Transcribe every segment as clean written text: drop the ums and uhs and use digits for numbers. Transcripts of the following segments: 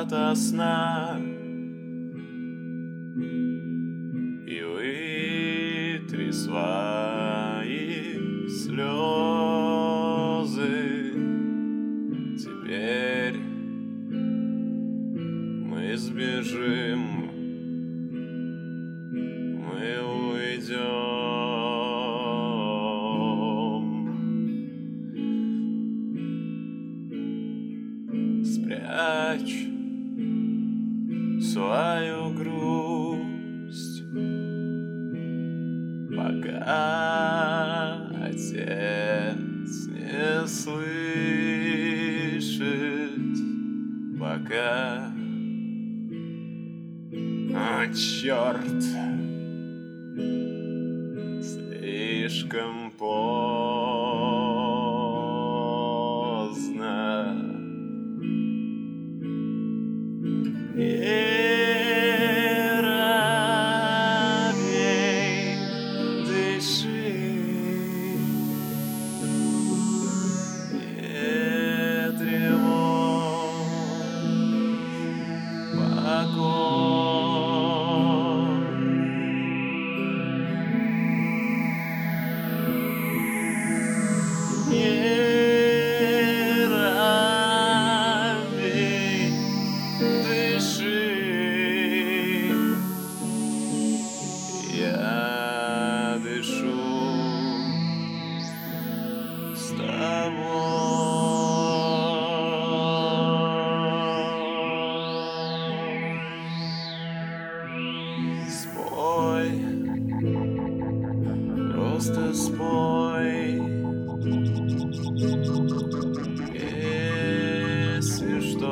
ото сна и вытри свои слезы. Теперь мы сбежим, мы уйдем. Спрячь свою грусть, пока отец не слышит, пока... О, черт! Слишком поздно. Не робей, дыши, не тревожь, покой. Не робей, дыши, я дышу с тобой. Спой, просто спой, если что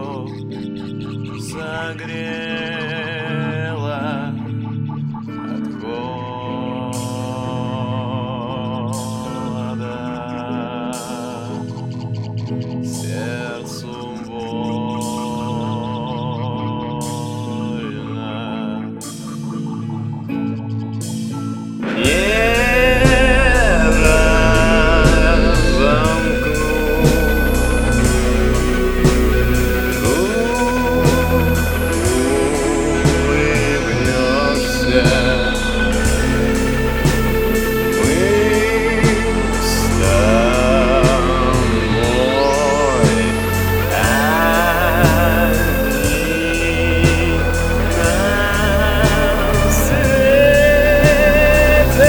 согрело от холода, сердцу больно. Не разомкну улыбнешься. Мы с тобой одни на свете.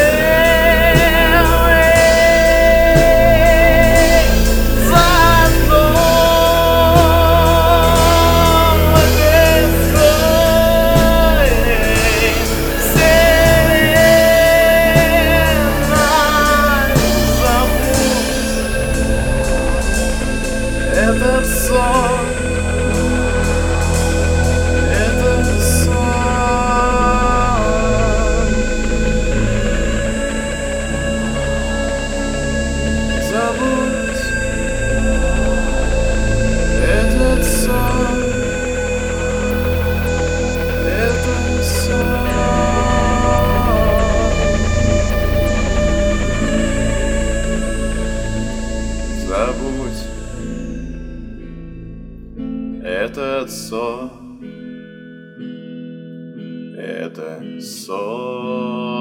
Этот сон, этот сон, забудь этот сон, этот сон. Забудь этот сон, это сон.